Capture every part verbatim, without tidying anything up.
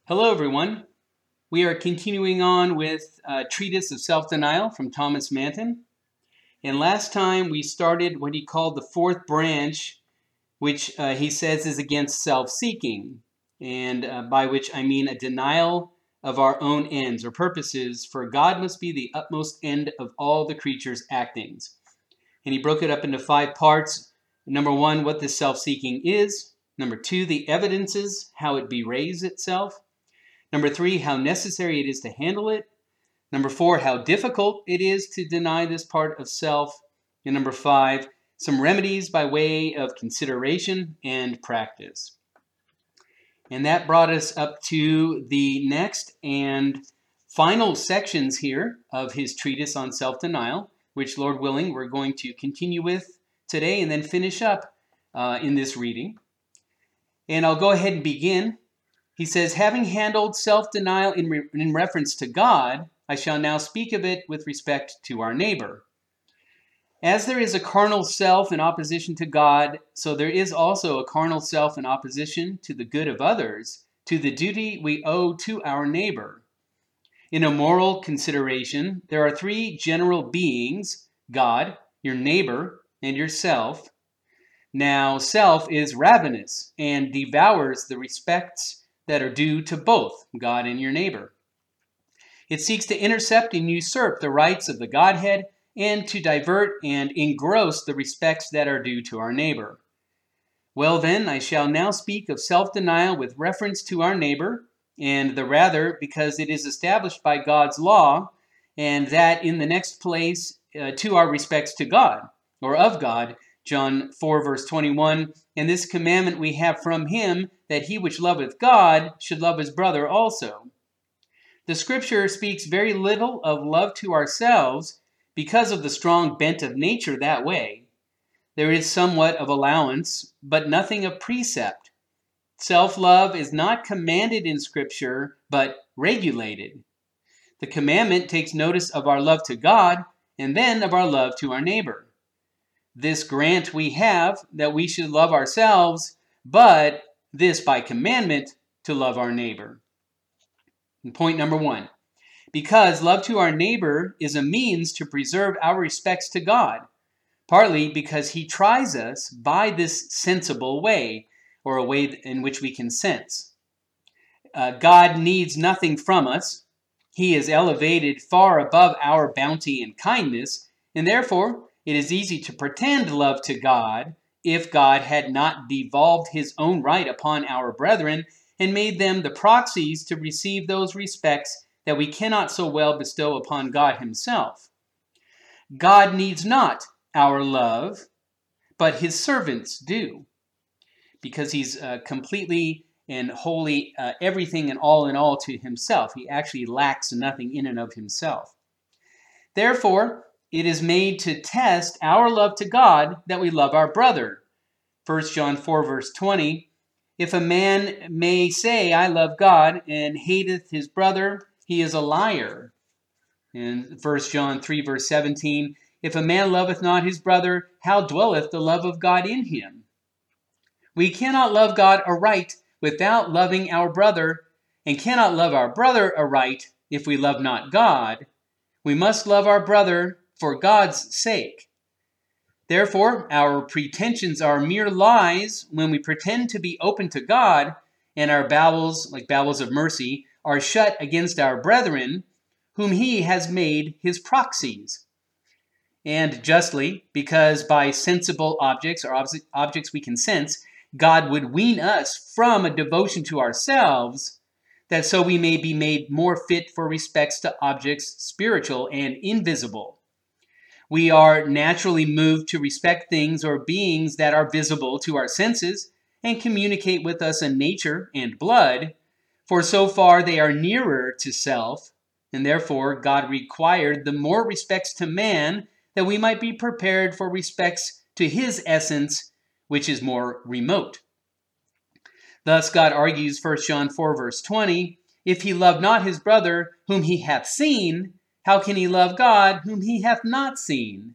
Hello, everyone. We are continuing on with a treatise of self-denial from Thomas Manton. And last time we started what he called the fourth branch, which uh, he says is against self-seeking, and uh, by which I mean a denial of our own ends or purposes, for God must be the utmost end of all the creature's actings. And he broke it up into five parts. Number one, what this self-seeking is. Number two, the evidences, how it betrays itself. Number three, how necessary it is to handle it. Number four, how difficult it is to deny this part of self. And number five, some remedies by way of consideration and practice. And that brought us up to the next and final sections here of his treatise on self-denial, which, Lord willing, we're going to continue with today and then finish up uh, in this reading. And I'll go ahead and begin. He says, having handled self-denial in, re- in reference to God, I shall now speak of it with respect to our neighbor. As there is a carnal self in opposition to God, so there is also a carnal self in opposition to the good of others, to the duty we owe to our neighbor. In a moral consideration, there are three general beings: God, your neighbor, and yourself. Now, self is ravenous and devours the respects that are due to both God and your neighbor. It seeks to intercept and usurp the rights of the Godhead and to divert and engross the respects that are due to our neighbor. Well then, I shall now speak of self-denial with reference to our neighbor, and the rather because it is established by God's law, and that in the next place uh, to our respects to God, or of God, John four, verse twenty-one, and this commandment we have from him, that he which loveth God should love his brother also. The scripture speaks very little of love to ourselves because of the strong bent of nature that way. There is somewhat of allowance, but nothing of precept. Self-love is not commanded in scripture, but regulated. The commandment takes notice of our love to God and then of our love to our neighbor. This grant we have, that we should love ourselves, but this by commandment to love our neighbor. And point number one, because love to our neighbor is a means to preserve our respects to God, partly because he tries us by this sensible way, or a way in which we can sense. Uh, God needs nothing from us. He is elevated far above our bounty and kindness, and therefore it is easy to pretend love to God if God had not devolved his own right upon our brethren and made them the proxies to receive those respects that we cannot so well bestow upon God himself. God needs not our love, but his servants do, because he's uh, completely and wholly uh, everything and all in all to himself. He actually lacks nothing in and of himself. Therefore, it is made to test our love to God that we love our brother. First John four, verse twenty, if a man may say, I love God, and hateth his brother, he is a liar. And First John three, verse seventeen, if a man loveth not his brother, how dwelleth the love of God in him? We cannot love God aright without loving our brother, and cannot love our brother aright if we love not God. We must love our brother for God's sake. Therefore, our pretensions are mere lies when we pretend to be open to God, and our bowels, like bowels of mercy, are shut against our brethren, whom he has made his proxies. And justly, because by sensible objects, or ob- objects we can sense, God would wean us from a devotion to ourselves, that so we may be made more fit for respects to objects spiritual and invisible. We are naturally moved to respect things or beings that are visible to our senses and communicate with us in nature and blood, for so far they are nearer to self, and therefore God required the more respects to man that we might be prepared for respects to his essence, which is more remote. Thus God argues, First John four, verse twenty, if he love not his brother whom he hath seen, how can he love God whom he hath not seen?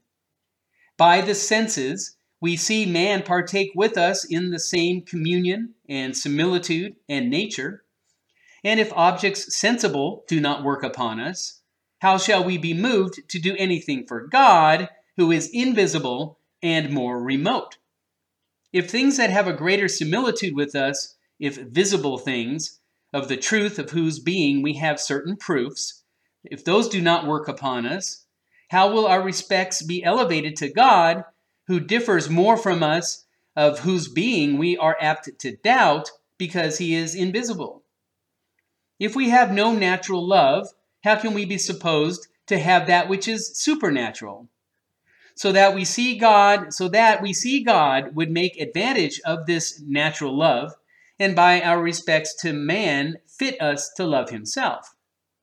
By the senses, we see man partake with us in the same communion and similitude and nature. And if objects sensible do not work upon us, how shall we be moved to do anything for God, who is invisible and more remote? If things that have a greater similitude with us, if visible things, of the truth of whose being we have certain proofs, if those do not work upon us, how will our respects be elevated to God, who differs more from us, of whose being we are apt to doubt, because he is invisible? If we have no natural love, how can we be supposed to have that which is supernatural? So that we see God, so that we see God would make advantage of this natural love, and by our respects to man, fit us to love himself.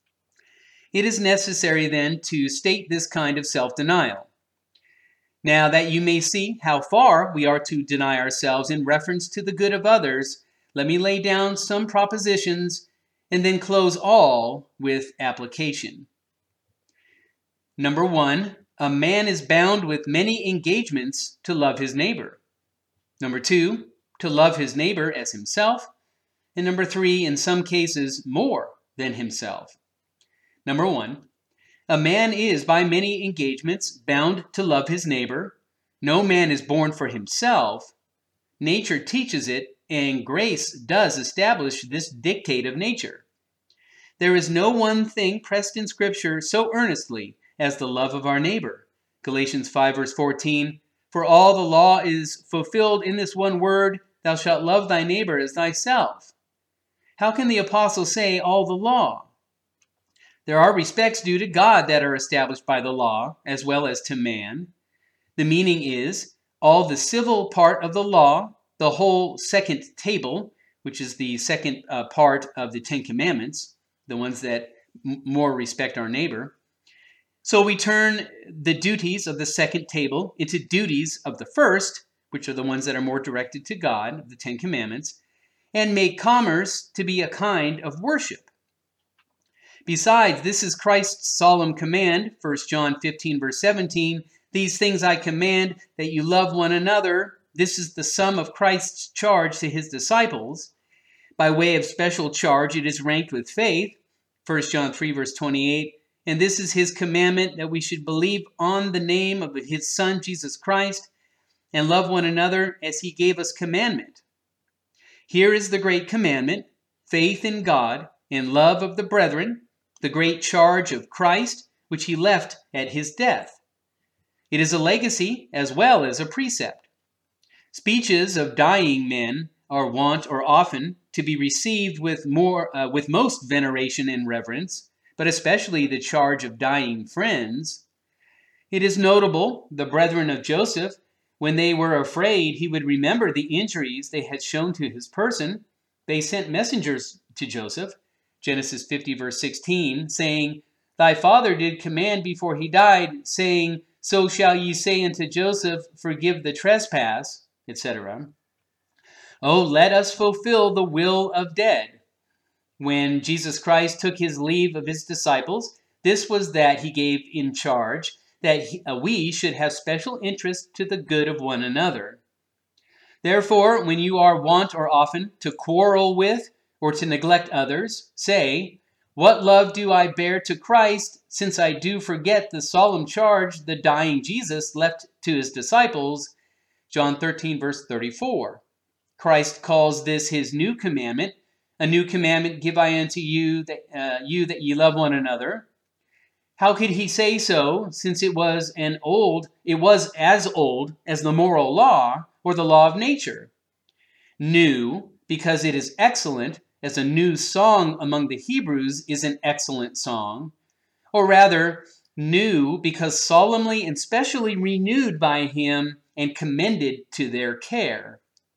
It is necessary then to state this kind of self-denial. Now that you may see how far we are to deny ourselves in reference to the good of others, let me lay down some propositions and then close all with application. Number one, a man is bound with many engagements to love his neighbor. Number two, to love his neighbor as himself. And number three, in some cases, more than himself. Number one, a man is by many engagements bound to love his neighbor. No man is born for himself. Nature teaches it, and grace does establish this dictate of nature. There is no one thing pressed in Scripture so earnestly as the love of our neighbor. Galatians five verse fourteen, for all the law is fulfilled in this one word, thou shalt love thy neighbor as thyself. How can the apostle say all the law? There are respects due to God that are established by the law, as well as to man. The meaning is, all the civil part of the law, the whole second table, which is the second uh, part of the Ten Commandments, the ones that m- more respect our neighbor. So we turn the duties of the second table into duties of the first, which are the ones that are more directed to God, the Ten Commandments, and make commerce to be a kind of worship. Besides, this is Christ's solemn command, First John fifteen, verse seventeen, these things I command, that you love one another. This is the sum of Christ's charge to his disciples. By way of special charge, it is ranked with faith, First John three, verse twenty-eight, and this is his commandment, that we should believe on the name of his Son, Jesus Christ, and love one another as he gave us commandment. Here is the great commandment, faith in God and love of the brethren, the great charge of Christ, which he left at his death. It is a legacy as well as a precept. Speeches of dying men are wont or often to be received with more, uh, with most veneration and reverence, but especially the charge of dying friends. It is notable, the brethren of Joseph, when they were afraid he would remember the injuries they had shown to his person, they sent messengers to Joseph, Genesis fifty, verse sixteen, saying, thy father did command before he died, saying, so shall ye say unto Joseph, forgive the trespass, et cetera. Oh, let us fulfill the will of dead. When Jesus Christ took his leave of his disciples, this was that he gave in charge, that he, uh, we should have special interest to the good of one another. Therefore, when you are wont or often to quarrel with or to neglect others, say, what love do I bear to Christ, since I do forget the solemn charge the dying Jesus left to his disciples? John thirteen, verse thirty-four. Christ calls this his new commandment. A new commandment give I unto you, that uh, you that ye love one another. How could he say so, since it was an old, it was as old as the moral law or the law of nature? New, because it is excellent, as a new song among the Hebrews is an excellent song, or rather, new because solemnly and specially renewed by him and commended to their care.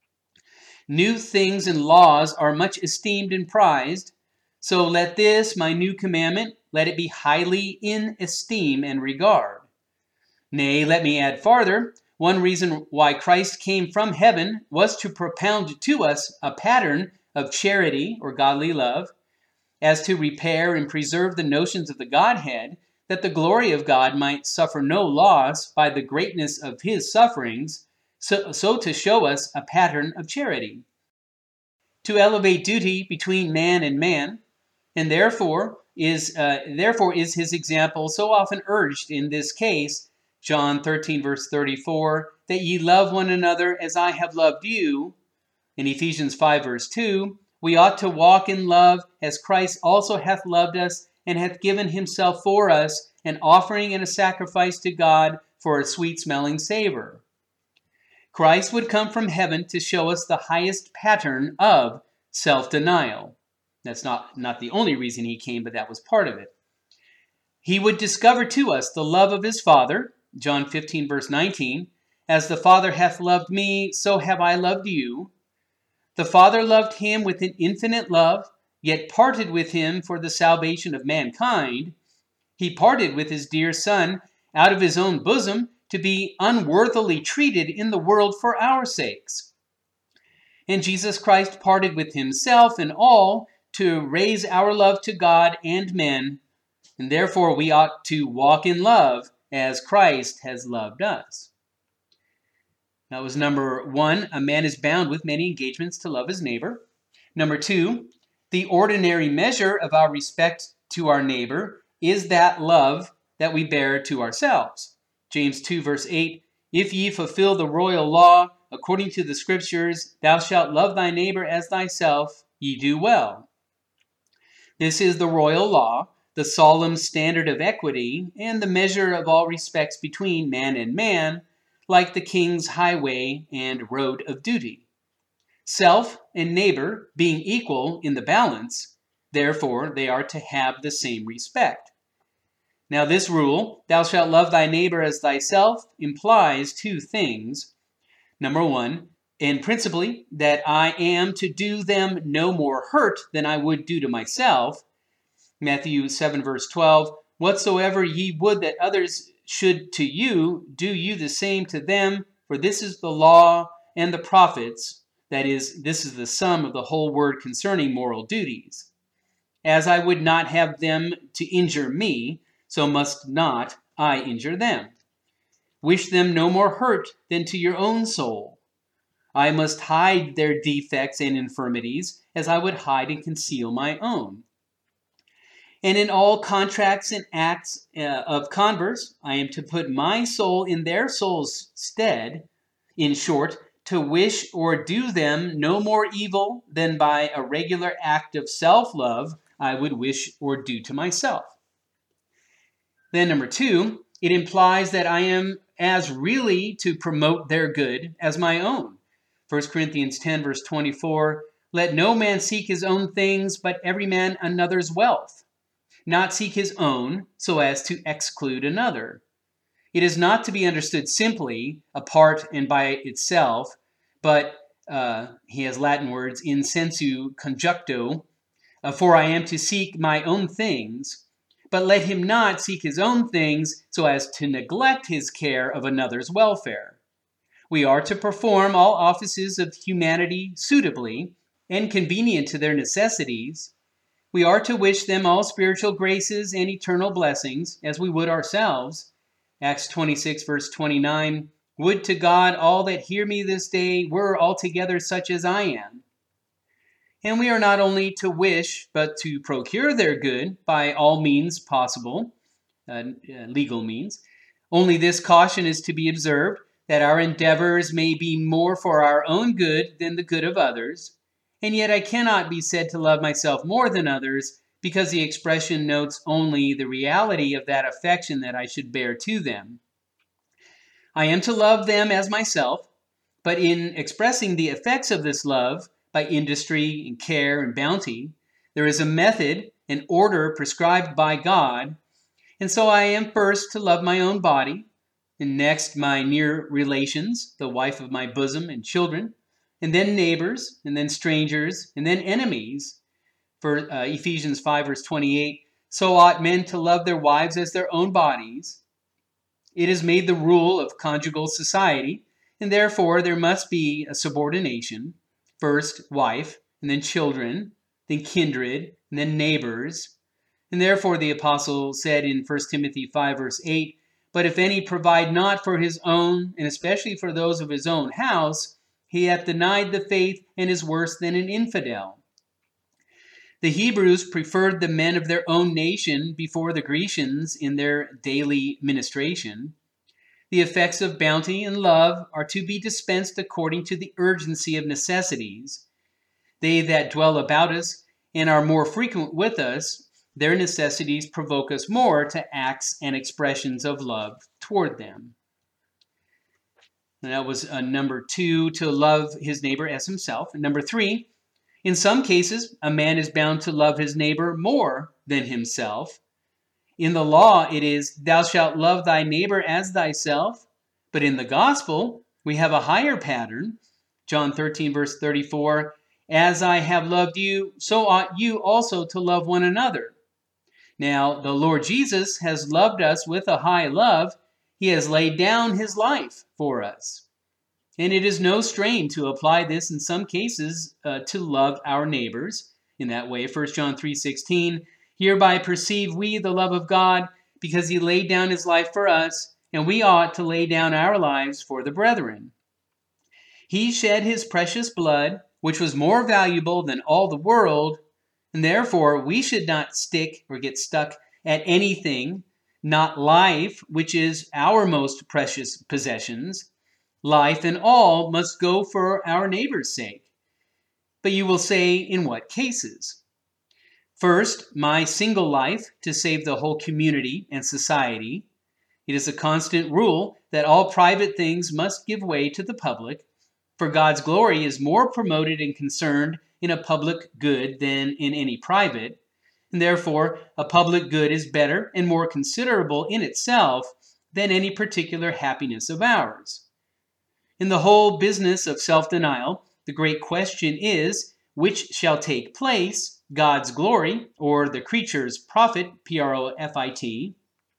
New things and laws are much esteemed and prized, so let this, my new commandment, let it be highly in esteem and regard. Nay, let me add farther, one reason why Christ came from heaven was to propound to us a pattern of charity or godly love, as to repair and preserve the notions of the Godhead, that the glory of God might suffer no loss by the greatness of his sufferings, so, so to show us a pattern of charity. To elevate duty between man and man, And therefore is, uh, therefore is his example so often urged in this case, John thirteen, verse thirty-four, that ye love one another as I have loved you. In Ephesians five, verse two, we ought to walk in love as Christ also hath loved us and hath given himself for us, an offering and a sacrifice to God for a sweet-smelling savor. Christ would come from heaven to show us the highest pattern of self-denial. That's not, not the only reason he came, but that was part of it. He would discover to us the love of his Father, John fifteen, verse nineteen, as the Father hath loved me, so have I loved you. The Father loved him with an infinite love, yet parted with him for the salvation of mankind. He parted with his dear Son out of his own bosom to be unworthily treated in the world for our sakes. And Jesus Christ parted with himself and all to raise our love to God and men, and therefore we ought to walk in love as Christ has loved us. That was number one, a man is bound with many engagements to love his neighbor. Number two, the ordinary measure of our respect to our neighbor is that love that we bear to ourselves. James two, verse eight, if ye fulfill the royal law, according to the scriptures, thou shalt love thy neighbor as thyself, ye do well. This is the royal law, the solemn standard of equity, and the measure of all respects between man and man, like the king's highway and road of duty. Self and neighbor being equal in the balance, therefore they are to have the same respect. Now this rule, thou shalt love thy neighbor as thyself, implies two things. Number one, and principally, that I am to do them no more hurt than I would do to myself. Matthew seven, verse twelve, whatsoever ye would that others should to you, do you the same to them, for this is the law and the prophets. That is, this is the sum of the whole word concerning moral duties. As I would not have them to injure me, so must not I injure them. Wish them no more hurt than to your own soul. I must hide their defects and infirmities, as I would hide and conceal my own. And in all contracts and acts uh, of converse, I am to put my soul in their soul's stead, in short, to wish or do them no more evil than by a regular act of self-love I would wish or do to myself. Then number two, it implies that I am as really to promote their good as my own. First Corinthians ten, verse twenty-four, let no man seek his own things, but every man another's wealth. Not seek his own, so as to exclude another. It is not to be understood simply, apart and by itself, but uh, he has Latin words, in sensu conjuncto, uh, for I am to seek my own things, but let him not seek his own things so as to neglect his care of another's welfare. We are to perform all offices of humanity suitably and convenient to their necessities. We are to wish them all spiritual graces and eternal blessings, as we would ourselves. Acts twenty-six, verse twenty-nine, would to God all that hear me this day were altogether such as I am. And we are not only to wish, but to procure their good by all means possible, uh, legal means. Only this caution is to be observed, that our endeavors may be more for our own good than the good of others. And yet I cannot be said to love myself more than others, because the expression notes only the reality of that affection that I should bear to them. I am to love them as myself, but in expressing the effects of this love by industry and care and bounty, there is a method, an order prescribed by God, and so I am first to love my own body, and next my near relations, the wife of my bosom and children, and then neighbors, and then strangers, and then enemies. For uh, Ephesians five, verse twenty-eight, so ought men to love their wives as their own bodies. It is made the rule of conjugal society, and therefore there must be a subordination. First wife, and then children, then kindred, and then neighbors. And therefore the apostle said in First Timothy five, verse eight, but if any provide not for his own, and especially for those of his own house, he hath denied the faith and is worse than an infidel. The Hebrews preferred the men of their own nation before the Grecians in their daily ministration. The effects of bounty and love are to be dispensed according to the urgency of necessities. They that dwell about us and are more frequent with us, their necessities provoke us more to acts and expressions of love toward them. And that was uh, number two, to love his neighbor as himself. And number three, in some cases, a man is bound to love his neighbor more than himself. In the law, it is, thou shalt love thy neighbor as thyself. But in the gospel, we have a higher pattern. John thirteen, verse thirty-four, as I have loved you, so ought you also to love one another. Now, the Lord Jesus has loved us with a high love. He has laid down his life for us. And it is no strain to apply this in some cases uh, to love our neighbors. In that way, First John three sixteen, hereby perceive we the love of God, because he laid down his life for us, and we ought to lay down our lives for the brethren. He shed his precious blood, which was more valuable than all the world, and therefore we should not stick or get stuck at anything, not life, which is our most precious possessions. Life and all must go for our neighbor's sake. But you will say, in what cases? First, my single life to save the whole community and society. It is a constant rule that all private things must give way to the public, for God's glory is more promoted and concerned in a public good than in any private, and therefore a public good is better and more considerable in itself than any particular happiness of ours. In the whole business of self-denial, the great question is, which shall take place, God's glory or the creature's profit, P R O F I T.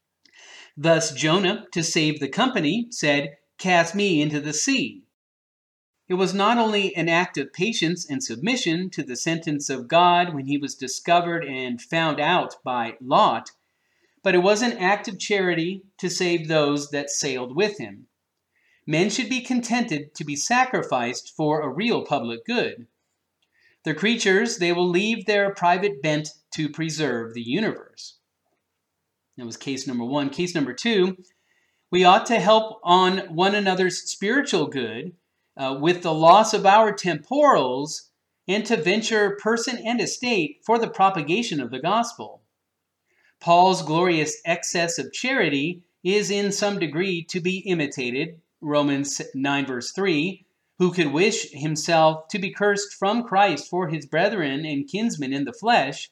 Thus Jonah, to save the company, said, cast me into the sea. It was not only an act of patience and submission to the sentence of God when he was discovered and found out by Lot, but it was an act of charity to save those that sailed with him. Men should be contented to be sacrificed for a real public good. The creatures, they will leave their private bent to preserve the universe. That was case number one. Case number two, we ought to help on one another's spiritual good uh, with the loss of our temporals, and to venture person and estate for the propagation of the gospel. Paul's glorious excess of charity is in some degree to be imitated. Romans nine verse three, who could wish himself to be cursed from Christ for his brethren and kinsmen in the flesh.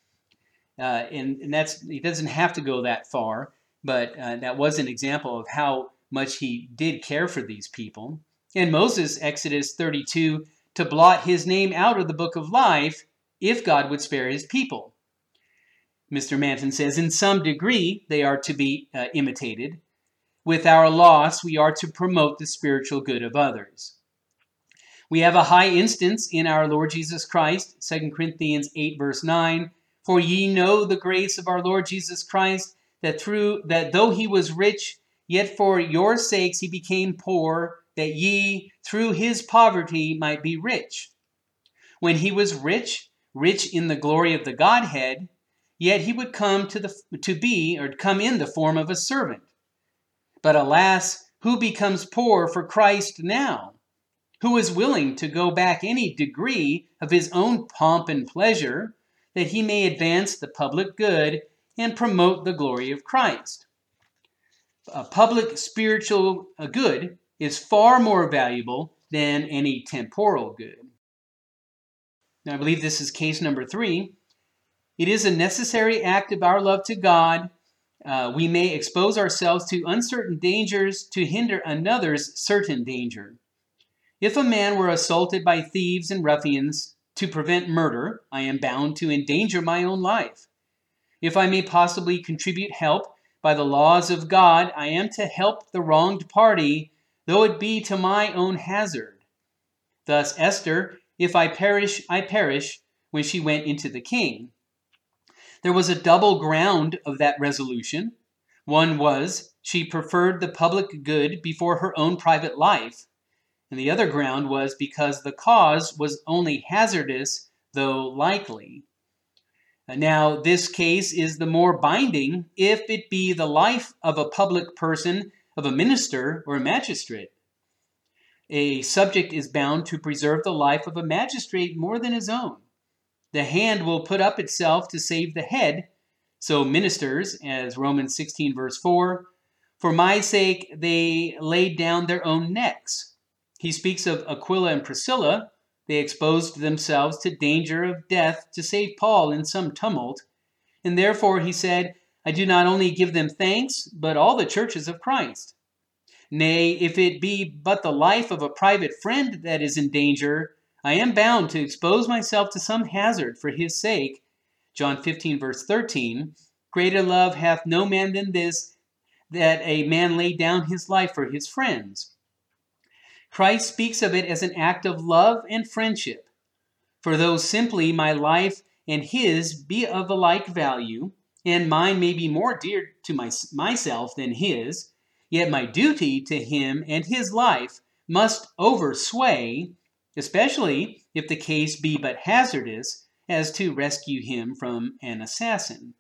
Uh, and, and that's, he doesn't have to go that far, but uh, that was an example of how much he did care for these people. And Moses, Exodus thirty-two, to blot his name out of the book of life if God would spare his people. Mister Manton says, in some degree they are to be uh, imitated. With our loss, we are to promote the spiritual good of others. We have a high instance in our Lord Jesus Christ, Second Corinthians eight, verse nine. For ye know the grace of our Lord Jesus Christ, that through that though he was rich, yet for your sakes he became poor, that ye through his poverty might be rich. When he was rich, rich in the glory of the Godhead, yet he would come to the to be or come in the form of a servant. But alas, who becomes poor for Christ now? Who is willing to go back any degree of his own pomp and pleasure, that he may advance the public good and promote the glory of Christ? A public spiritual good is far more valuable than any temporal good. Now, I believe this is case number three. It is a necessary act of our love to God. Uh, we may expose ourselves to uncertain dangers to hinder another's certain danger. If a man were assaulted by thieves and ruffians to prevent murder, I am bound to endanger my own life. If I may possibly contribute help by the laws of God, I am to help the wronged party, though it be to my own hazard. Thus Esther, if I perish, I perish, when she went into the king. There was a double ground of that resolution. One was, she preferred the public good before her own private life. And the other ground was because the cause was only hazardous, though likely. Now, this case is the more binding if it be the life of a public person, of a minister or a magistrate. A subject is bound to preserve the life of a magistrate more than his own. The hand will put up itself to save the head. So ministers, as Romans sixteen verse four, for my sake they laid down their own necks. He speaks of Aquila and Priscilla. They exposed themselves to danger of death to save Paul in some tumult. And therefore, he said, I do not only give them thanks, but all the churches of Christ. Nay, if it be but the life of a private friend that is in danger, I am bound to expose myself to some hazard for his sake. John fifteen, verse thirteen, greater love hath no man than this, that a man lay down his life for his friends. Christ speaks of it as an act of love and friendship. For though simply my life and his be of a like value, and mine may be more dear to my, myself than his, yet my duty to him and his life must oversway, especially if the case be but hazardous, as to rescue him from an assassin.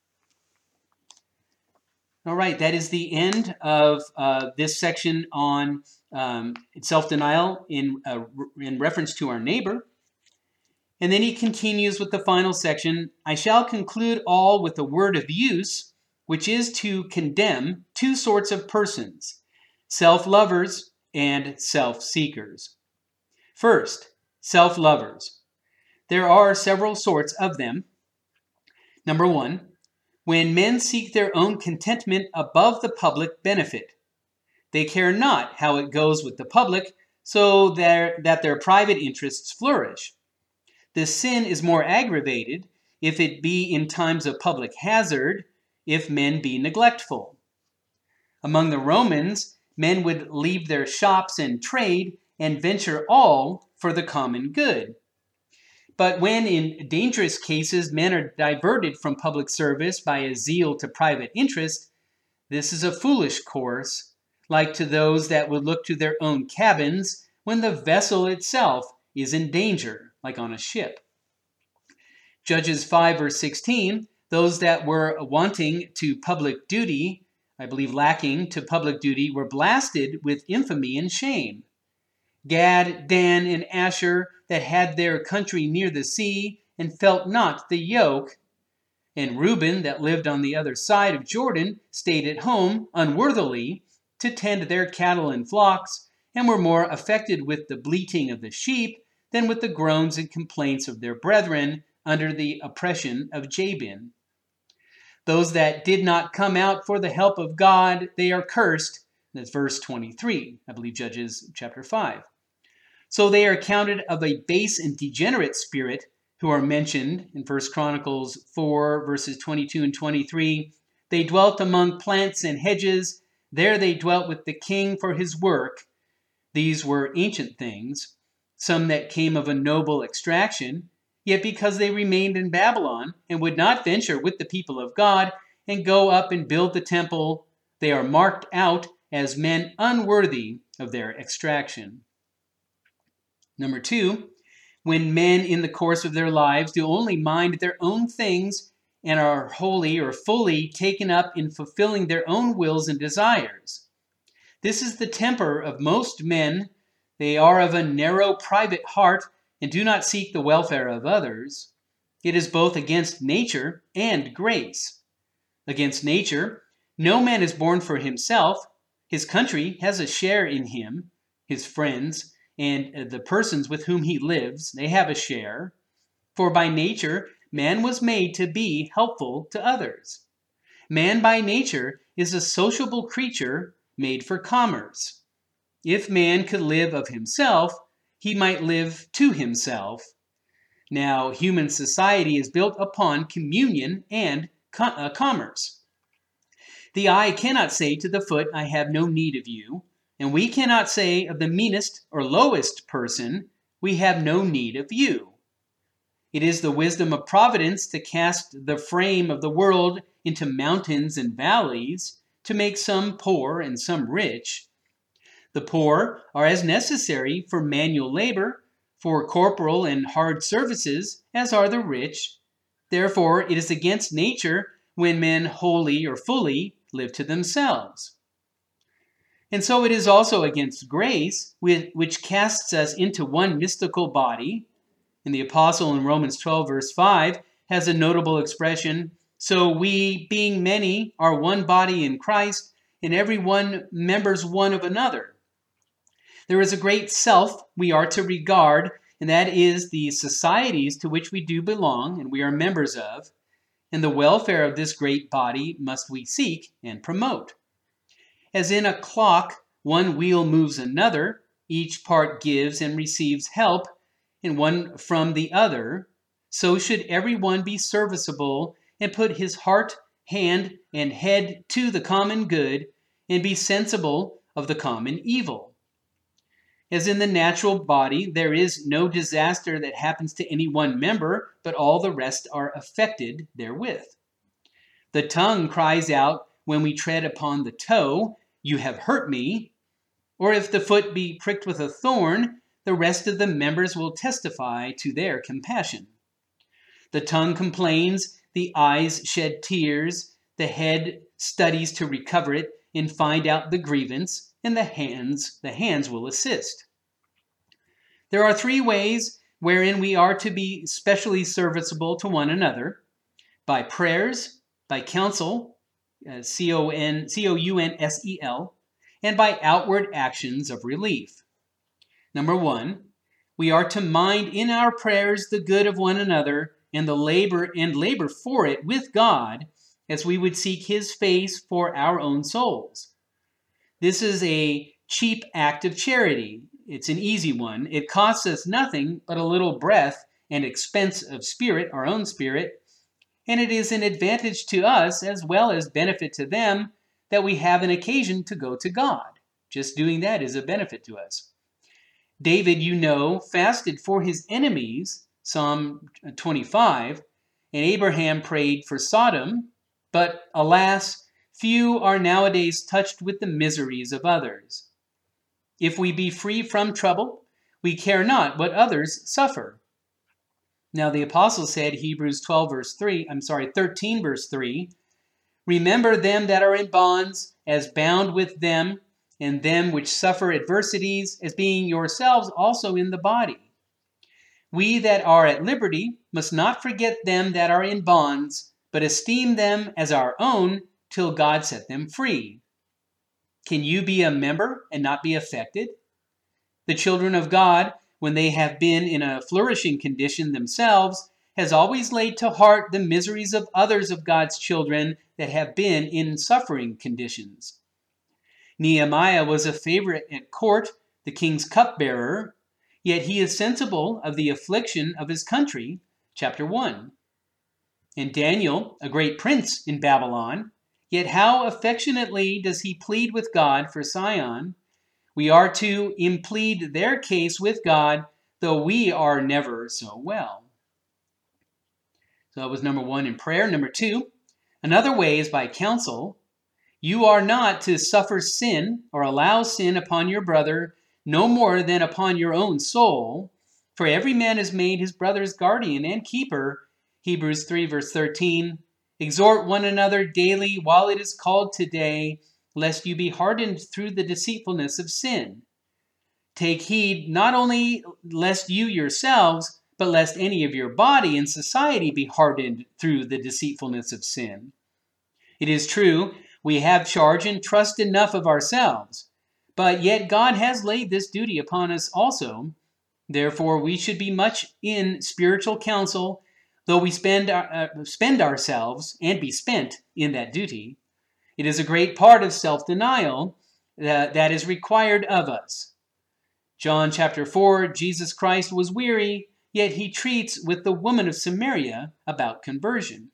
All right, that is the end of uh, this section on um, self-denial in, uh, in reference to our neighbor. And then he continues with the final section, I shall conclude all with a word of use, which is to condemn two sorts of persons, self-lovers and self-seekers. First, self-lovers. There are several sorts of them. Number one, when men seek their own contentment above the public benefit. They care not how it goes with the public, so that their private interests flourish. The sin is more aggravated if it be in times of public hazard, if men be neglectful. Among the Romans, men would leave their shops and trade and venture all for the common good. But when in dangerous cases men are diverted from public service by a zeal to private interest, this is a foolish course, like to those that would look to their own cabins when the vessel itself is in danger, like on a ship. Judges five verse sixteen, those that were wanting to public duty, I believe lacking to public duty, were blasted with infamy and shame. Gad, Dan, and Asher that had their country near the sea and felt not the yoke, and Reuben that lived on the other side of Jordan stayed at home unworthily to tend their cattle and flocks, and were more affected with the bleating of the sheep than with the groans and complaints of their brethren under the oppression of Jabin. Those that did not come out for the help of God, they are cursed. That's verse twenty-three, I believe Judges chapter five. So they are counted of a base and degenerate spirit, who are mentioned in First Chronicles four, verses twenty-two and twenty-three. They dwelt among plants and hedges. There they dwelt with the king for his work. These were ancient things, some that came of a noble extraction, yet because they remained in Babylon and would not venture with the people of God and go up and build the temple, they are marked out as men unworthy of their extraction. Number two, when men in the course of their lives do only mind their own things and are wholly or fully taken up in fulfilling their own wills and desires. This is the temper of most men. They are of a narrow private heart and do not seek the welfare of others. It is both against nature and grace. Against nature, no man is born for himself. His country has a share in him, his friends, and the persons with whom he lives, they have a share. For by nature, man was made to be helpful to others. Man by nature is a sociable creature made for commerce. If man could live of himself, he might live to himself. Now, human society is built upon communion and co- uh, commerce. The eye cannot say to the foot, I have no need of you. And we cannot say of the meanest or lowest person, we have no need of you. It is the wisdom of providence to cast the frame of the world into mountains and valleys, to make some poor and some rich. The poor are as necessary for manual labor, for corporal and hard services, as are the rich. Therefore, it is against nature when men wholly or fully live to themselves. And so it is also against grace, which casts us into one mystical body. And the apostle in Romans twelve, verse five, has a notable expression, so we, being many, are one body in Christ, and every one members one of another. There is a great self we are to regard, and that is the societies to which we do belong and we are members of, and the welfare of this great body must we seek and promote. As in a clock, one wheel moves another, each part gives and receives help, and one from the other, so should everyone be serviceable and put his heart, hand, and head to the common good, and be sensible of the common evil. As in the natural body, there is no disaster that happens to any one member, but all the rest are affected therewith. The tongue cries out when we tread upon the toe, "You have hurt me." Or if the foot be pricked with a thorn, the rest of the members will testify to their compassion. The tongue complains, the eyes shed tears, the head studies to recover it and find out the grievance, and the hands, the hands will assist. There are three ways wherein we are to be specially serviceable to one another: by prayers, by counsel, uh, C O N, C O U N S E L, and by outward actions of relief. Number one, we are to mind in our prayers the good of one another and the labor and labor for it with God, as we would seek his face for our own souls. This is a cheap act of charity. It's an easy one. It costs us nothing but a little breath and expense of spirit, our own spirit, and it is an advantage to us as well as benefit to them that we have an occasion to go to God. Just doing that is a benefit to us. David, you know, fasted for his enemies, Psalm twenty-five, and Abraham prayed for Sodom, but alas, few are nowadays touched with the miseries of others. If we be free from trouble, we care not what others suffer. Now the apostle said, Hebrews twelve verse three, I'm sorry, thirteen verse three, remember them that are in bonds, as bound with them, and them which suffer adversities, as being yourselves also in the body. We that are at liberty must not forget them that are in bonds, but esteem them as our own till God set them free. Can you be a member and not be affected? The children of God, when they have been in a flourishing condition themselves, has always laid to heart the miseries of others of God's children that have been in suffering conditions. Nehemiah was a favorite at court, the king's cupbearer, yet he is sensible of the affliction of his country, chapter one. And Daniel, a great prince in Babylon, yet how affectionately does he plead with God for Sion? We are to implead their case with God, though we are never so well. So that was number one in prayer. Number two, another way is by counsel. You are not to suffer sin or allow sin upon your brother, no more than upon your own soul. For every man is made his brother's guardian and keeper. Hebrews three verse thirteen. Exhort one another daily while it is called today, lest you be hardened through the deceitfulness of sin. Take heed not only lest you yourselves, but lest any of your body and society be hardened through the deceitfulness of sin. It is true, we have charge and trust enough of ourselves, but yet God has laid this duty upon us also. Therefore, we should be much in spiritual counsel, though we spend, our, uh, spend ourselves and be spent in that duty. It is a great part of self-denial that, that is required of us. John chapter four, Jesus Christ was weary, yet he treats with the woman of Samaria about conversion.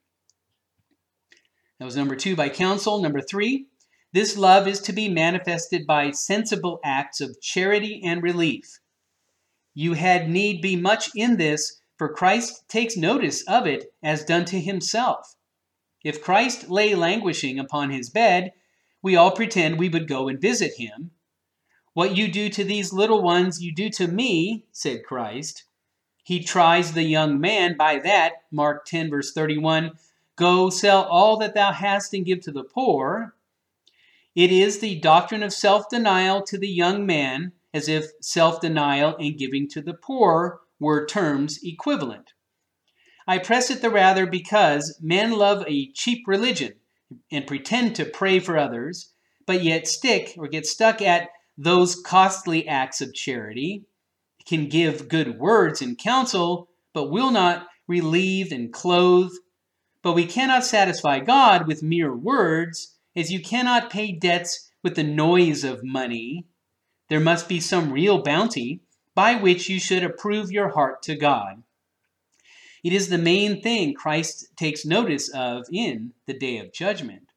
That was number two, by counsel. Number three, this love is to be manifested by sensible acts of charity and relief. You had need be much in this, for Christ takes notice of it as done to himself. If Christ lay languishing upon his bed, we all pretend we would go and visit him. What you do to these little ones, you do to me, said Christ. he tries the young man by that, Mark ten, verse thirty-one, go sell all that thou hast and give to the poor. It is the doctrine of self-denial to the young man, as if self-denial and giving to the poor were terms equivalent. I press it the rather because men love a cheap religion and pretend to pray for others, but yet stick or get stuck at those costly acts of charity, can give good words and counsel, but will not relieve and clothe. But we cannot satisfy God with mere words, as you cannot pay debts with the noise of money. There must be some real bounty by which you should approve your heart to God. It is the main thing Christ takes notice of in the day of judgment.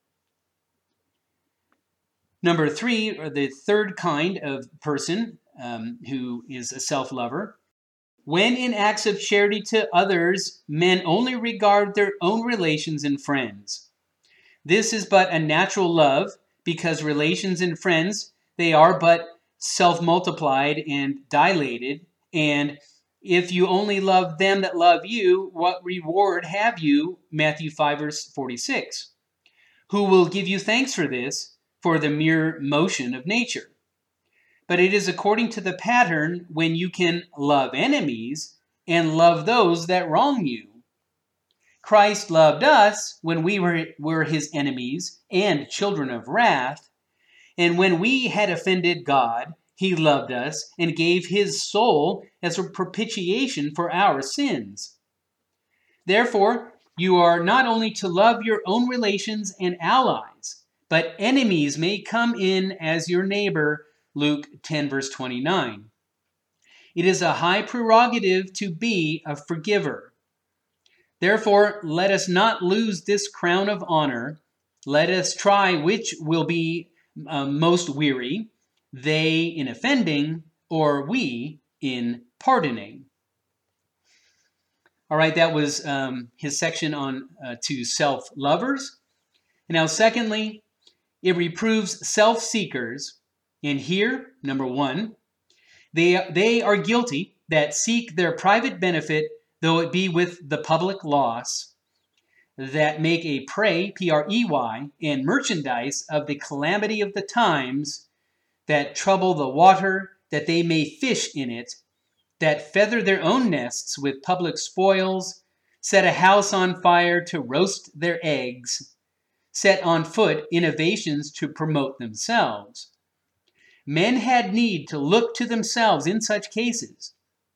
Number three, or the third kind of person um, who is a self-lover. When in acts of charity to others, men only regard their own relations and friends. This is but a natural love, because relations and friends, they are but self-multiplied and dilated, and if you only love them that love you, what reward have you? Matthew five, verse forty-six. Who will give you thanks for this, for the mere motion of nature? But it is according to the pattern when you can love enemies and love those that wrong you. Christ loved us when we were, were his enemies and children of wrath, and when we had offended God, he loved us and gave his soul as a propitiation for our sins. Therefore, you are not only to love your own relations and allies, but enemies may come in as your neighbor, Luke ten, verse twenty-nine. It is a high prerogative to be a forgiver. Therefore, let us not lose this crown of honor. Let us try which will be uh, most weary, they in offending, or we in pardoning. All right, that was um, his section on uh, to self-lovers. And now, secondly, it reproves self-seekers. And here, number one, they, they are guilty that seek their private benefit, though it be with the public loss, that make a prey, P R E Y, and merchandise of the calamity of the times, that trouble the water, that they may fish in it, that feather their own nests with public spoils, set a house on fire to roast their eggs, set on foot innovations to promote themselves. Men had need to look to themselves in such cases.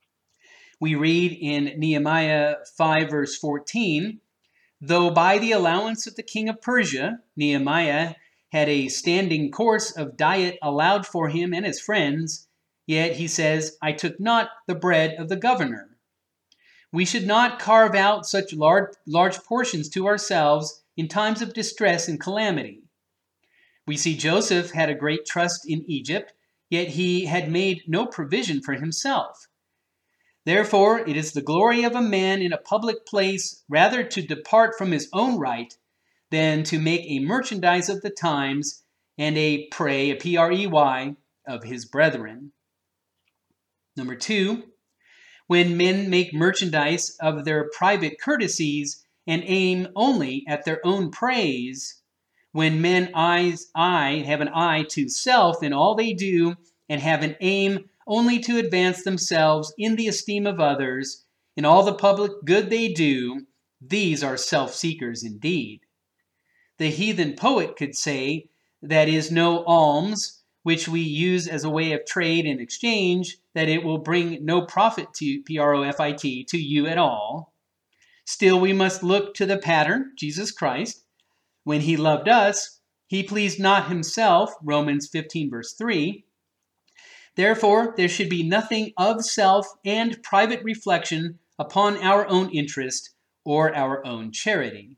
We read in Nehemiah five, verse fourteen, though by the allowance of the king of Persia, Nehemiah had a standing course of diet allowed for him and his friends, yet he says, I took not the bread of the governor. We should not carve out such large, large portions to ourselves in times of distress and calamity. We see Joseph had a great trust in Egypt, yet he had made no provision for himself. Therefore, it is the glory of a man in a public place rather to depart from his own right than to make a merchandise of the times and a prey, a P R E Y, of his brethren. Number two, when men make merchandise of their private courtesies and aim only at their own praise, when men eyes, eye, have an eye to self in all they do and have an aim only to advance themselves in the esteem of others in all the public good they do, these are self-seekers indeed. The heathen poet could say, that is no alms, which we use as a way of trade and exchange, that it will bring no profit to, P R O F I T, to you at all. Still, we must look to the pattern, Jesus Christ. When he loved us, he pleased not himself, Romans fifteen, verse three. Therefore, there should be nothing of self and private reflection upon our own interest or our own charity.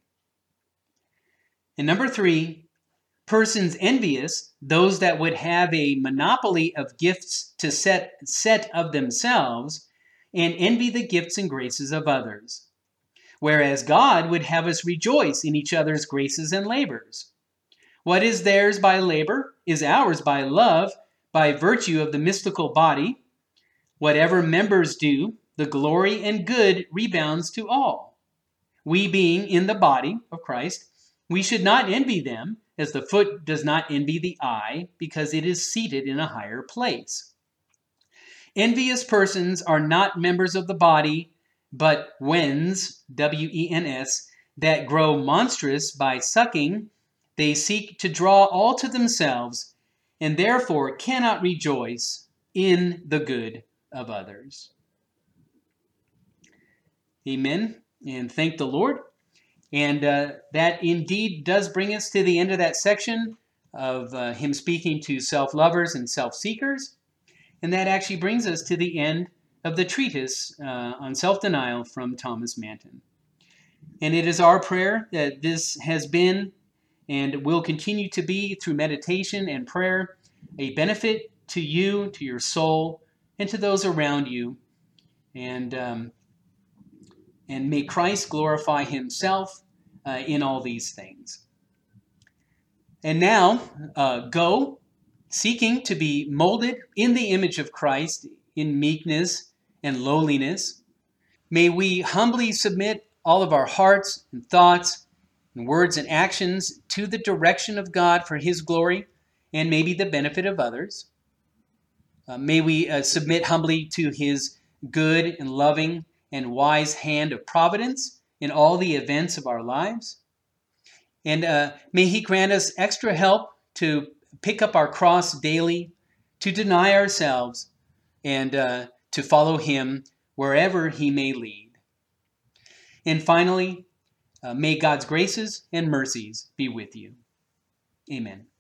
And number three, persons envious, those that would have a monopoly of gifts to set, set of themselves, and envy the gifts and graces of others. Whereas God would have us rejoice in each other's graces and labors. What is theirs by labor is ours by love, by virtue of the mystical body. Whatever members do, the glory and good rebounds to all. We being in the body of Christ, we should not envy them, as the foot does not envy the eye, because it is seated in a higher place. Envious persons are not members of the body, but wens, W E N S, that grow monstrous by sucking. They seek to draw all to themselves, and therefore cannot rejoice in the good of others. Amen, and thank the Lord. And uh, that indeed does bring us to the end of that section of uh, him speaking to self-lovers and self-seekers. And that actually brings us to the end of the treatise uh, on self-denial from Thomas Manton. And it is our prayer that this has been and will continue to be, through meditation and prayer, a benefit to you, to your soul, and to those around you. And um, And may Christ glorify himself uh, in all these things. And now, uh, go, seeking to be molded in the image of Christ in meekness and lowliness. May we humbly submit all of our hearts and thoughts and words and actions to the direction of God for his glory and maybe the benefit of others. Uh, may we uh, submit humbly to his good and loving and wise hand of providence in all the events of our lives. And uh, may he grant us extra help to pick up our cross daily, to deny ourselves, and uh, to follow him wherever he may lead. And finally, uh, may God's graces and mercies be with you. Amen.